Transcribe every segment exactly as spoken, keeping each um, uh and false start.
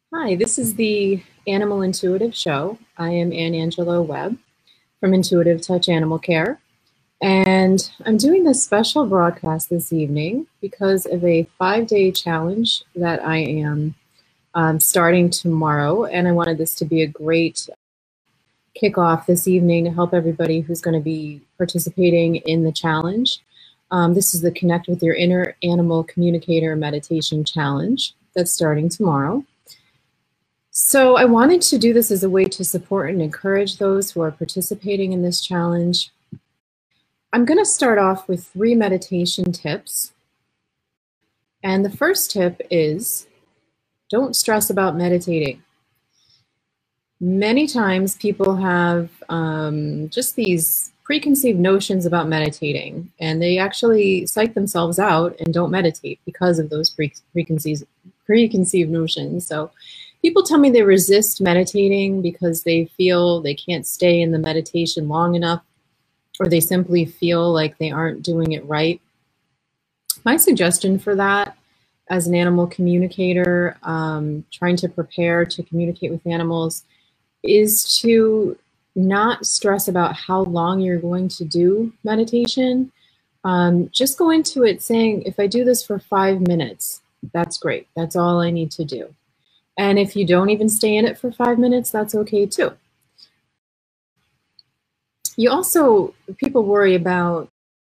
Hi, this is the Animal Intuitive Show. I am Ann Angelo Webb from Intuitive Touch Animal Care, and I'm doing this special broadcast this evening because of a five-day challenge that I am um, starting tomorrow, and I wanted this to be a great kickoff this evening to help everybody who's going to be participating in the challenge. Um, this is the Connect with Your Inner Animal Communicator Meditation Challenge that's starting tomorrow. So I wanted to do this as a way to support and encourage those who are participating in this challenge. I'm going to start off with three meditation tips. And the first tip is, don't stress about meditating. Many times people have um, just these preconceived notions about meditating, and they actually psych themselves out and don't meditate because of those pre preconceived, preconceived notions. So people tell me they resist meditating because they feel they can't stay in the meditation long enough, or they simply feel like they aren't doing it right. My suggestion for that, as an animal communicator, um, trying to prepare to communicate with animals, is to not stress about how long you're going to do meditation. Um, just go into it saying, if I do this for five minutes, that's great. That's all I need to do. And if you don't even stay in it for five minutes, that's okay too. You also, people worry about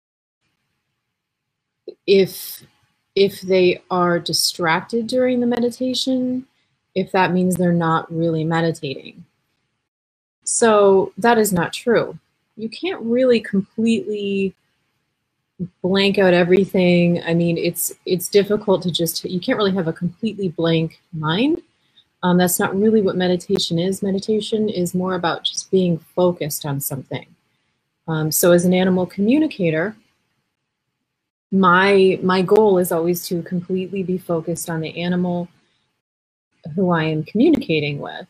if, if they are distracted during the meditation, if that means they're not really meditating. So that is not true. You can't really completely blank out everything. I mean, it's it's difficult to just, you can't really have a completely blank mind. Um, that's not really what meditation is. Meditation is more about just being focused on something. Um, so as an animal communicator, my my goal is always to completely be focused on the animal who I am communicating with.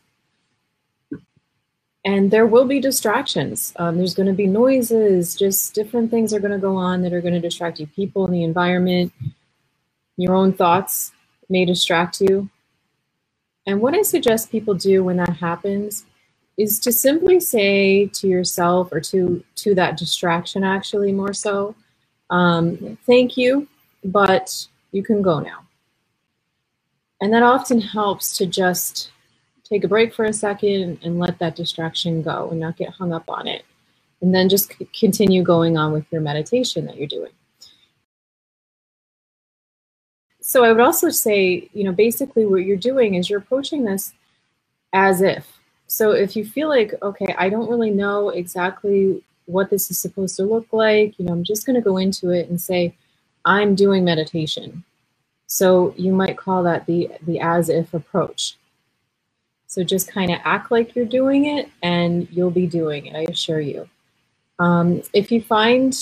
And there will be distractions. Um, there's going to be noises, just different things are going to go on that are going to distract you. People in the environment, your own thoughts may distract you. And what I suggest people do when that happens is to simply say to yourself, or to, to that distraction actually more so, um, thank you, but you can go now. And that often helps to just take a break for a second and let that distraction go and not get hung up on it. And then just continue going on with your meditation that you're doing. So I would also say, you know, basically what you're doing is you're approaching this as if. So if you feel like, okay, I don't really know exactly what this is supposed to look like, you know, I'm just going to go into it and say, I'm doing meditation. So you might call that the, the as if approach. So just kind of act like you're doing it, and you'll be doing it, I assure you. Um, if you find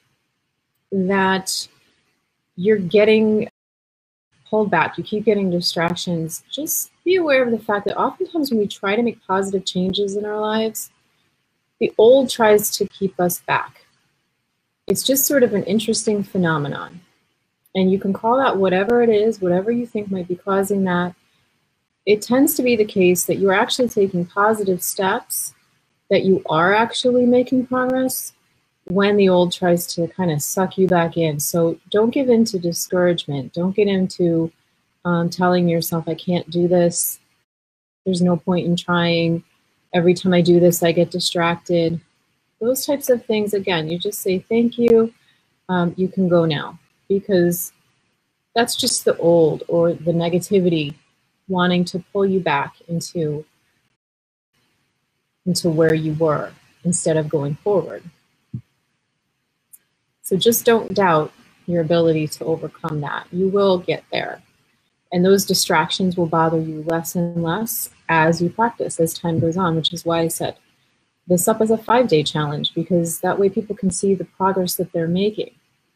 that you're getting pulled back, you keep getting distractions, just be aware of the fact that oftentimes when we try to make positive changes in our lives, the old tries to keep us back. It's just sort of an interesting phenomenon. And you can call that whatever it is, whatever you think might be causing that. It tends to be the case that you're actually taking positive steps, that you are actually making progress when the old tries to kind of suck you back in. So don't give in to discouragement. Don't get into um, telling yourself, I can't do this. There's no point in trying. Every time I do this, I get distracted. Those types of things, again, you just say, thank you, um, you can go now. Because that's just the old, or the negativity, wanting to pull you back into, into where you were instead of going forward. So just don't doubt your ability to overcome that. You will get there. And those distractions will bother you less and less as you practice, as time goes on, which is why I set this up as a five-day challenge, because that way people can see the progress that they're making.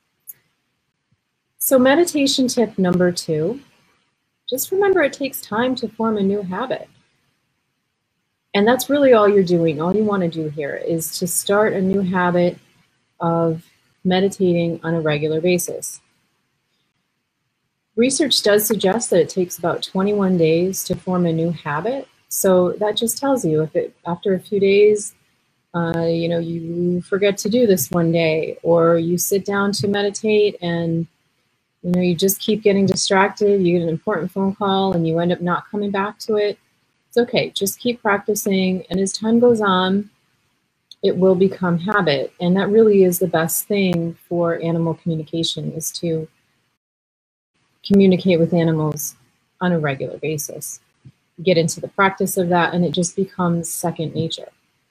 So meditation tip number two, just remember it takes time to form a new habit. And that's really all you're doing. All you want to do here is to start a new habit of meditating on a regular basis. Research does suggest that it takes about twenty-one days to form a new habit. So that just tells you if it, after a few days, uh, you know, you forget to do this one day, or you sit down to meditate and, you know, you just keep getting distracted, you get an important phone call and you end up not coming back to it. It's okay, just keep practicing. And as time goes on, it will become habit. And that really is the best thing for animal communication, is to communicate with animals on a regular basis. Get into the practice of that and it just becomes second nature.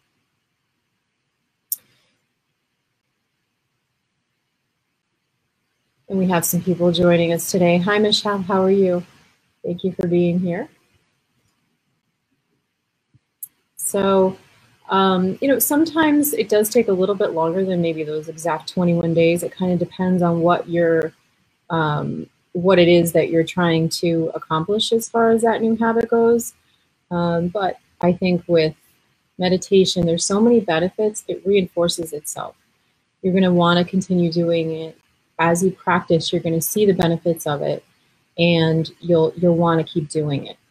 And we have some people joining us today. Hi, Michelle, how are you? Thank you for being here. So, um, you know, sometimes it does take a little bit longer than maybe those exact twenty-one days. It kind of depends on what you're, um, what it is that you're trying to accomplish as far as that new habit goes. Um, but I think with meditation, there's so many benefits, it reinforces itself. You're going to want to continue doing it. As you practice, you're going to see the benefits of it, and you'll, you'll want to keep doing it.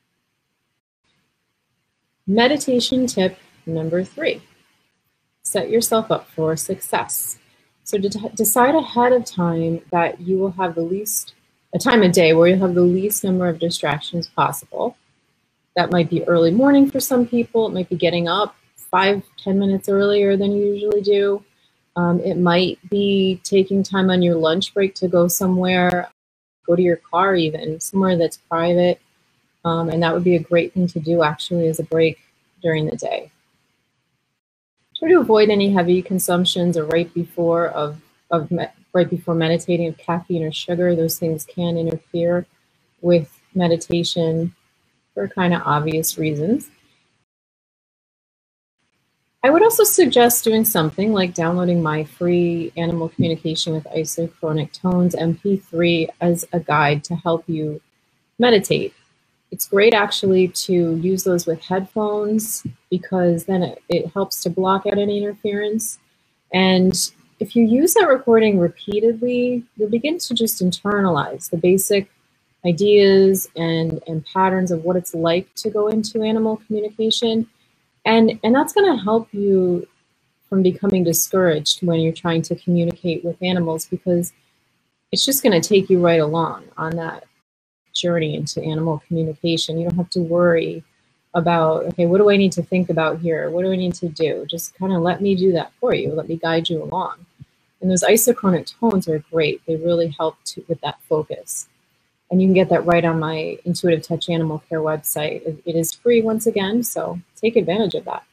Meditation tip number three, set yourself up for success. So to decide ahead of time that you will have the least, a time of day where you'll have the least number of distractions possible. That might be early morning for some people. It might be getting up five, ten minutes earlier than you usually do. Um, it might be taking time on your lunch break to go somewhere, go to your car even, somewhere that's private. Um, and that would be a great thing to do actually as a break during the day. Try to avoid any heavy consumptions or right before of, of right before meditating of caffeine or sugar. Those things can interfere with meditation for kind of obvious reasons. I would also suggest doing something like downloading my free Animal Communication with Isochronic Tones M P three as a guide to help you meditate. It's great actually to use those with headphones, because then it, it helps to block out any interference. And if you use that recording repeatedly, you'll begin to just internalize the basic ideas and, and patterns of what it's like to go into animal communication. And, and that's going to help you from becoming discouraged when you're trying to communicate with animals, because it's just going to take you right along on that journey into animal communication. You don't have to worry about, okay, what do I need to think about here? What do I need to do? Just kind of let me do that for you. Let me guide you along. And those isochronic tones are great. They really help to, with that focus. And you can get that right on my Intuitive Touch Animal Care website. It, it is free once again, so take advantage of that.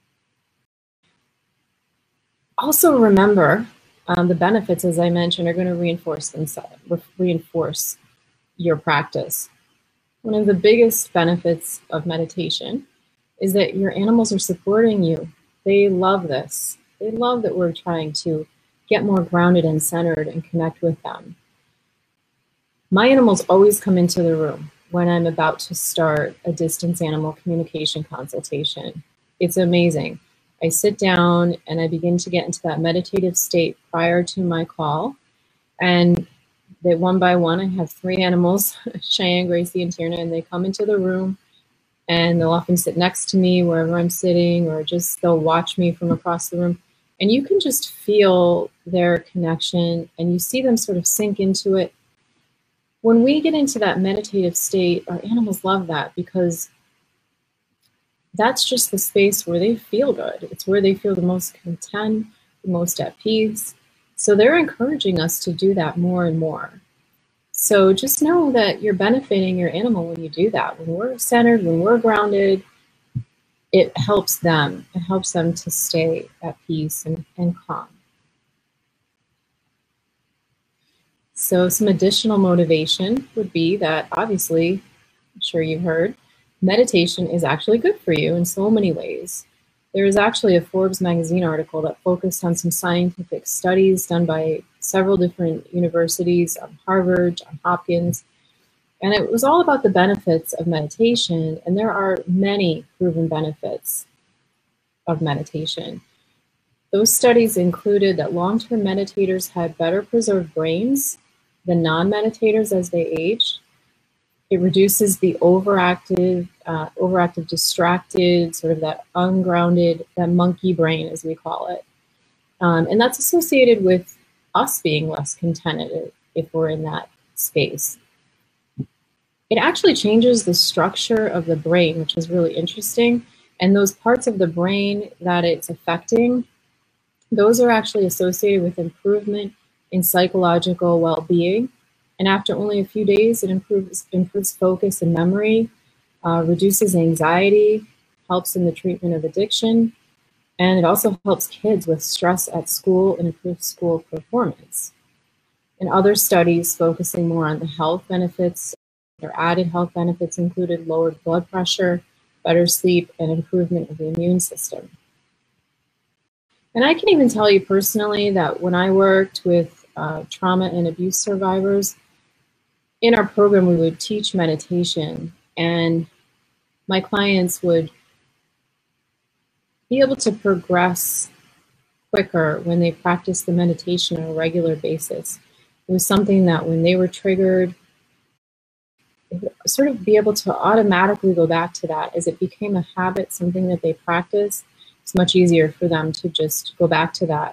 Also remember, um, the benefits, as I mentioned, are going to reinforce themselves, reinforce your practice. One of the biggest benefits of meditation is that your animals are supporting you. They love this. They love that we're trying to get more grounded and centered and connect with them. My animals always come into the room when I'm about to start a distance animal communication consultation. It's amazing. I sit down and I begin to get into that meditative state prior to my call. And they one by one, I have three animals, Cheyenne, Gracie, and Tierna, and they come into the room and they'll often sit next to me wherever I'm sitting, or just they'll watch me from across the room. And you can just feel their connection and you see them sort of sink into it. When we get into that meditative state, our animals love that, because that's just the space where they feel good. It's where they feel the most content, the most at peace. So they're encouraging us to do that more and more. So just know that you're benefiting your animal when you do that. When we're centered, when we're grounded, it helps them. It helps them to stay at peace and, and calm. So some additional motivation would be that, obviously, I'm sure you've heard, meditation is actually good for you in so many ways. There is actually a Forbes magazine article that focused on some scientific studies done by several different universities, on Harvard, Johns Hopkins, and it was all about the benefits of meditation, and there are many proven benefits of meditation. Those studies included that long-term meditators had better preserved brains, the non-meditators as they age. It reduces the overactive, uh, overactive, distracted, sort of that ungrounded, that monkey brain, as we call it. Um, and that's associated with us being less contented if we're in that space. It actually changes the structure of the brain, which is really interesting. And those parts of the brain that it's affecting, those are actually associated with improvement in psychological well-being. And after only a few days, it improves, improves focus and memory, uh, reduces anxiety, helps in the treatment of addiction, and it also helps kids with stress at school and improves school performance. And other studies focusing more on the health benefits, or added health benefits, included lowered blood pressure, better sleep, and improvement of the immune system. And I can even tell you personally that when I worked with uh, trauma and abuse survivors, in our program we would teach meditation, and my clients would be able to progress quicker when they practice the meditation on a regular basis. It was something that when they were triggered, sort of be able to automatically go back to that as it became a habit, something that they practice. It's much easier for them to just go back to that.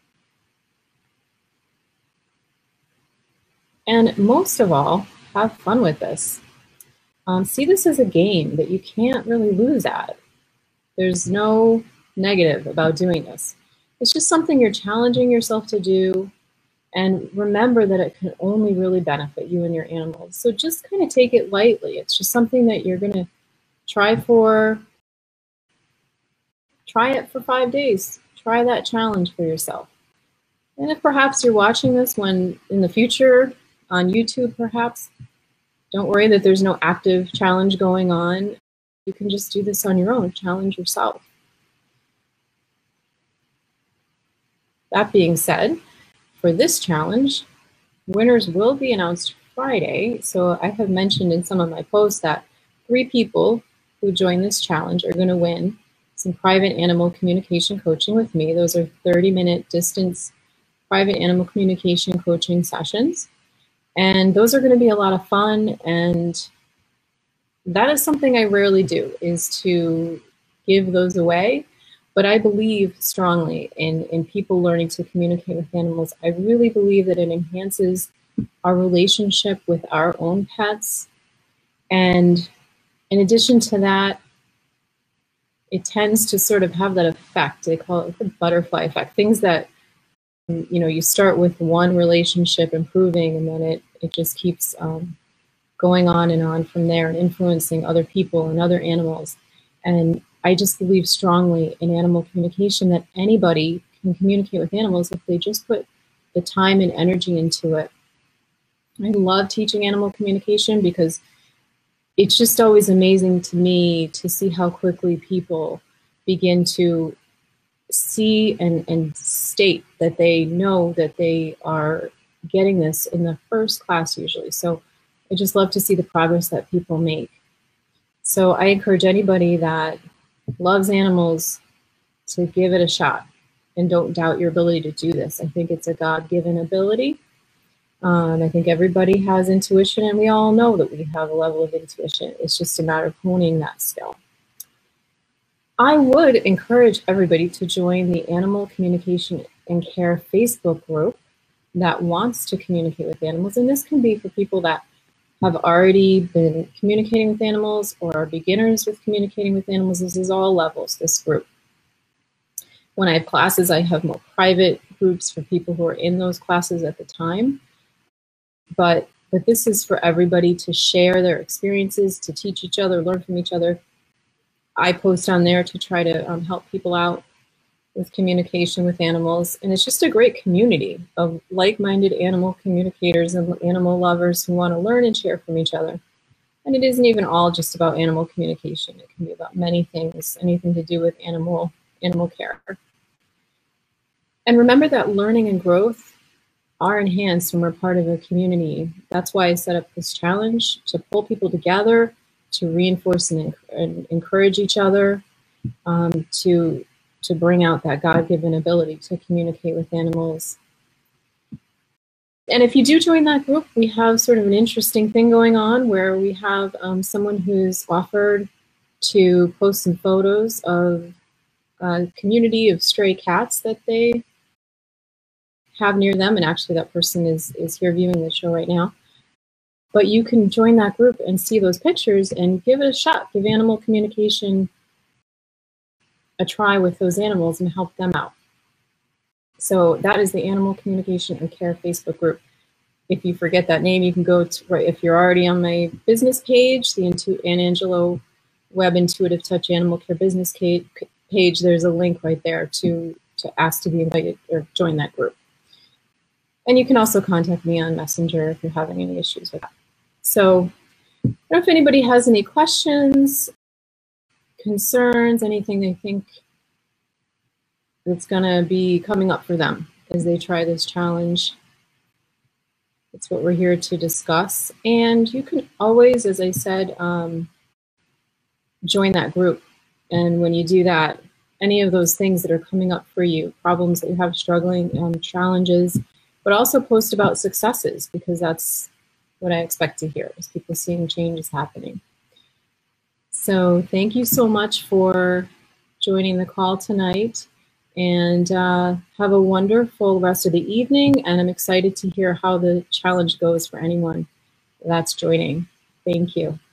And most of all, have fun with this. Um, see this as a game that you can't really lose at. There's no negative about doing this. It's just something you're challenging yourself to do. And remember that it can only really benefit you and your animals. So just kind of take it lightly. It's just something that you're going to try for. Try it for five days. Try that challenge for yourself. And if perhaps you're watching this when in the future on YouTube, perhaps, don't worry that there's no active challenge going on. You can just do this on your own. Challenge yourself. That being said, for this challenge, winners will be announced Friday. So I have mentioned in some of my posts that three people who join this challenge are going to win some private animal communication coaching with me. Those are thirty minute distance private animal communication coaching sessions. And those are going to be a lot of fun. And that is something I rarely do, is to give those away. But I believe strongly in, in people learning to communicate with animals. I really believe that it enhances our relationship with our own pets. And in addition to that, it tends to sort of have that effect. They call it the butterfly effect. Things that, you know, you start with one relationship improving, and then it, it just keeps um, going on and on from there and influencing other people and other animals. And I just believe strongly in animal communication, that anybody can communicate with animals if they just put the time and energy into it. I love teaching animal communication because it's just always amazing to me to see how quickly people begin to see and, and state that they know that they are getting this in the first class usually. So I just love to see the progress that people make. So I encourage anybody that loves animals to give it a shot, and don't doubt your ability to do this. I think it's a God-given ability. Um, I think everybody has intuition, and we all know that we have a level of intuition. It's just a matter of honing that skill. I would encourage everybody to join the Animal Communication and Care Facebook group that wants to communicate with animals. And this can be for people that have already been communicating with animals or are beginners with communicating with animals. This is all levels, this group. When I have classes, I have more private groups for people who are in those classes at the time. But, but this is for everybody to share their experiences, to teach each other, learn from each other. I post on there to try to um, help people out with communication with animals. And it's just a great community of like-minded animal communicators and animal lovers who want to learn and share from each other. And it isn't even all just about animal communication. It can be about many things, anything to do with animal, animal care. And remember that learning and growth are enhanced when we're part of a community. That's why I set up this challenge, to pull people together, to reinforce and, and encourage each other, um, to to bring out that God-given ability to communicate with animals. And if you do join that group, we have sort of an interesting thing going on where we have um, someone who's offered to post some photos of a community of stray cats that they have near them. And actually that person is, is here viewing the show right now. But you can join that group and see those pictures and give it a shot. Give animal communication a try with those animals and help them out. So that is the Animal Communication and Care Facebook group. If you forget that name, you can go to, right, if you're already on my business page, the Intu Ann Angelo Webb Intuitive Touch Animal Care business page, there's a link right there to, to ask to be invited or join that group. And you can also contact me on Messenger if you're having any issues with that. So I don't know if anybody has any questions, concerns, anything they think that's gonna be coming up for them as they try this challenge. That's what we're here to discuss. And you can always, as I said, um, join that group. And when you do that, any of those things that are coming up for you, problems that you have struggling, um, challenges, but also post about successes, because that's what I expect to hear, is people seeing changes happening. So thank you so much for joining the call tonight. And uh, have a wonderful rest of the evening. And I'm excited to hear how the challenge goes for anyone that's joining. Thank you.